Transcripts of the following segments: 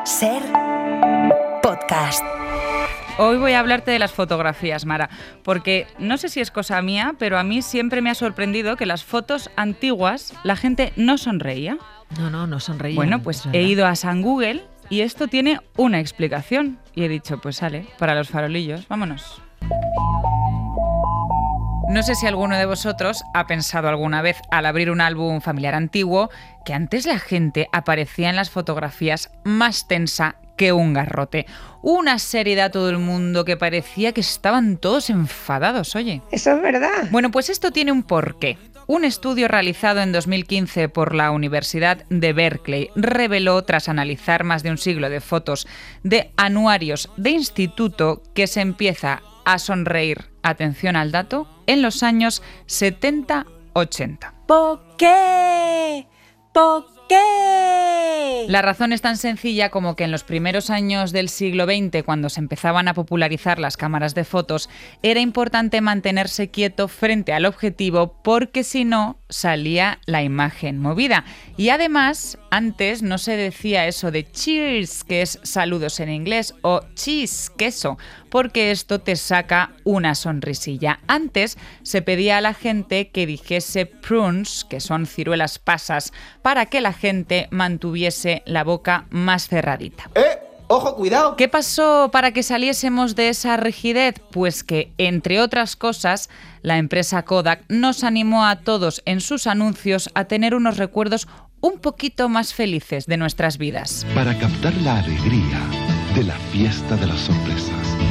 Ser podcast. Hoy voy a hablarte de las fotografías, Mara, porque no sé si es cosa mía, pero a mí siempre me ha sorprendido que las fotos antiguas la gente no sonreía. No sonreía. Bueno, pues he ido a San Google y esto tiene una explicación. Y he dicho, pues sale, para los farolillos, vámonos. No sé si alguno de vosotros ha pensado alguna vez al abrir un álbum familiar antiguo que antes la gente aparecía en las fotografías más tensa que un garrote. Una seriedad a todo el mundo que parecía que estaban todos enfadados, oye. Eso es verdad. Bueno, pues esto tiene un porqué. Un estudio realizado en 2015 por la Universidad de Berkeley reveló, tras analizar más de un siglo de fotos de anuarios de instituto, que se empieza a sonreír, atención al dato, en los años 70-80. ¿Por qué? ¿Por qué? La razón es tan sencilla como que en los primeros años del siglo XX, cuando se empezaban a popularizar las cámaras de fotos, era importante mantenerse quieto frente al objetivo porque si no salía la imagen movida. Y además, antes no se decía eso de cheers, que es saludos en inglés, o cheese, queso, porque esto te saca una sonrisilla. Antes se pedía a la gente que dijese prunes, que son ciruelas pasas, para que la gente mantuviese la boca más cerradita. ¡Ojo, cuidado! ¿Qué pasó para que saliésemos de esa rigidez? Pues que, entre otras cosas, la empresa Kodak nos animó a todos en sus anuncios a tener unos recuerdos un poquito más felices de nuestras vidas. Para captar la alegría de la fiesta de las sorpresas.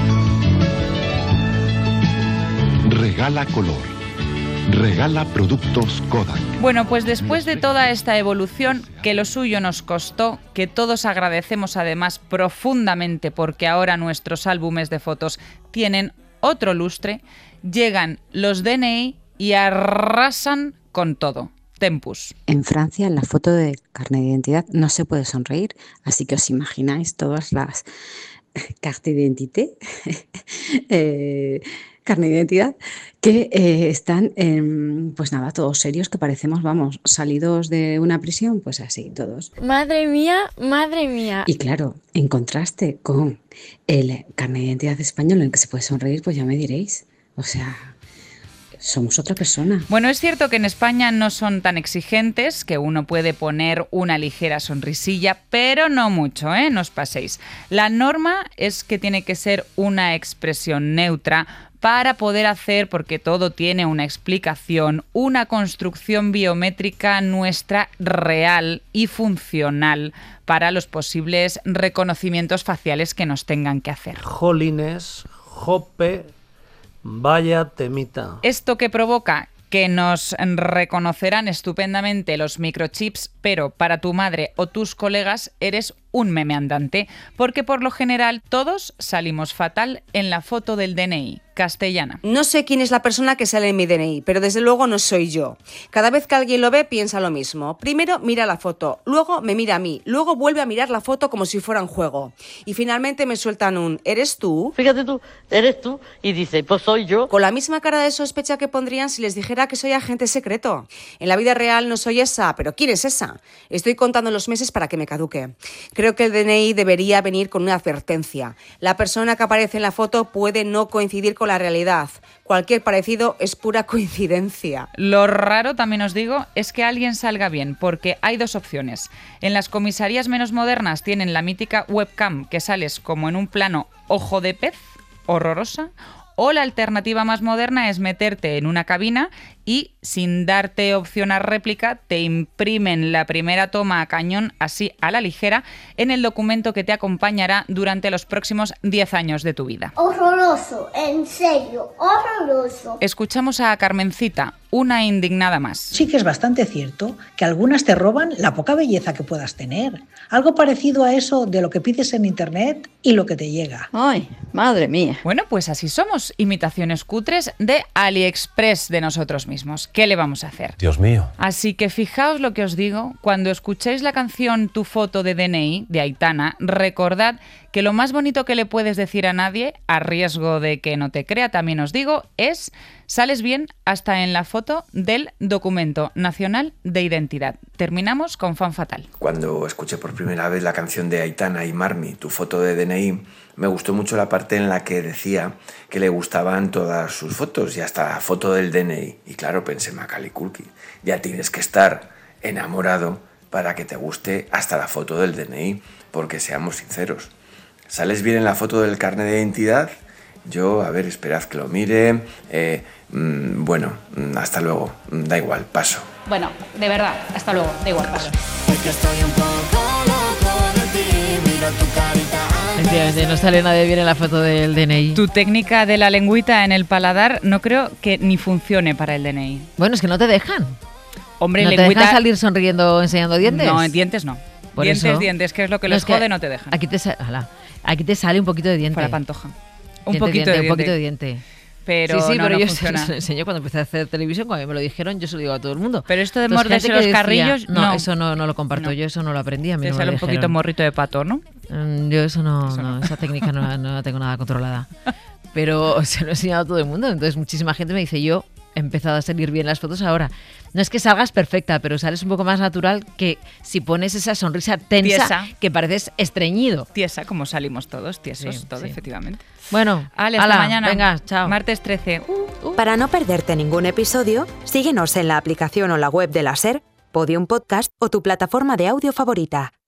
Regala color. Regala productos Kodak. Bueno, pues después de toda esta evolución, que lo suyo nos costó, que todos agradecemos además profundamente porque ahora nuestros álbumes de fotos tienen otro lustre, llegan los DNI y arrasan con todo. Tempus. En Francia, en la foto de carnet de identidad no se puede sonreír, así que os imagináis todas las carte d'identité, carnet de identidad, que están, pues nada, todos serios, que parecemos, vamos, salidos de una prisión, pues así, todos. Madre mía, madre mía. Y claro, en contraste con el carnet de identidad español en el que se puede sonreír, pues ya me diréis, o sea, somos otra persona. Bueno, es cierto que en España no son tan exigentes, que uno puede poner una ligera sonrisilla, pero no mucho, ¿eh? No os paséis. La norma es que tiene que ser una expresión neutra para poder hacer, porque todo tiene una explicación, una construcción biométrica nuestra real y funcional para los posibles reconocimientos faciales que nos tengan que hacer. Jolines, jope, vaya temita. ¿Esto qué provoca? Que nos reconocerán estupendamente los microchips, pero para tu madre o tus colegas eres un meme andante, porque por lo general todos salimos fatal en la foto del DNI. Castellana. No sé quién es la persona que sale en mi DNI, pero desde luego no soy yo. Cada vez que alguien lo ve, piensa lo mismo. Primero mira la foto, luego me mira a mí, luego vuelve a mirar la foto como si fuera un juego. Y finalmente me sueltan un ¿eres tú? Fíjate tú, eres tú, y dice, pues soy yo. Con la misma cara de sospecha que pondrían si les dijera que soy agente secreto. En la vida real no soy esa, pero ¿quién es esa? Estoy contando los meses para que me caduque. Creo que el DNI debería venir con una advertencia. La persona que aparece en la foto puede no coincidir con la realidad. Cualquier parecido es pura coincidencia. Lo raro, también os digo, es que alguien salga bien, porque hay dos opciones. En las comisarías menos modernas tienen la mítica webcam, que sales como en un plano ojo de pez, horrorosa, o la alternativa más moderna es meterte en una cabina y, sin darte opción a réplica, te imprimen la primera toma a cañón, así a la ligera, en el documento que te acompañará durante los próximos 10 años de tu vida. Horroroso, en serio, horroroso. Escuchamos a Carmencita, una indignada más. Sí que es bastante cierto que algunas te roban la poca belleza que puedas tener. Algo parecido a eso de lo que pides en internet y lo que te llega. Ay, madre mía. Bueno, pues así somos, imitaciones cutres de AliExpress de nosotros mismos. ¿Qué le vamos a hacer? Dios mío. Así que fijaos lo que os digo, cuando escuchéis la canción Tu foto de DNI de Aitana, recordad que lo más bonito que le puedes decir a nadie, a riesgo de que no te crea, también os digo, es sales bien hasta en la foto del Documento Nacional de Identidad. Terminamos con Fan Fatal. Cuando escuché por primera vez la canción de Aitana y Marmi, Tu foto de DNI, me gustó mucho la parte en la que decía que le gustaban todas sus fotos y hasta la foto del DNI. Y claro, pensé, Macaulay Culkin, ya tienes que estar enamorado para que te guste hasta la foto del DNI, porque seamos sinceros. ¿Sales bien en la foto del carnet de identidad? Yo, a ver, esperad que lo mire. Bueno, hasta luego. Da igual, paso. Bueno, de verdad, hasta luego. Da igual, paso. Es que estoy un poco loco de ti, miro tu carita. Efectivamente, no sale nada bien en la foto del DNI. Tu técnica de la lengüita en el paladar no creo que ni funcione para el DNI. Bueno, es que no te dejan. Hombre, ¿No lengüita... te dejan salir sonriendo enseñando dientes? No, dientes no. Por dientes, que es lo que les jode, no te dejan. Aquí te sale un poquito de diente. Por la pantoja. Un poquito de diente. Pero sí, no, pero no yo funciona. se lo enseñé cuando empecé a hacer televisión, cuando me lo dijeron, yo se lo digo a todo el mundo. Pero esto de morderse los carrillos, no. Eso no lo comparto, yo eso no lo aprendí. A mí te no sale un poquito morrito de pato, ¿no? Yo eso no, esa técnica no la tengo nada controlada. Pero se lo he enseñado a todo el mundo, entonces muchísima gente me dice, yo he empezado a salir bien las fotos ahora. No es que salgas perfecta, pero sales un poco más natural que si pones esa sonrisa tensa, tiesa, que pareces estreñido. Tiesa, como salimos todos, tiesos, sí, sí. efectivamente. Bueno, hasta mañana. Venga, chao. Martes 13. Para no perderte ningún episodio, síguenos en la aplicación o la web de la SER, Podium Podcast o tu plataforma de audio favorita.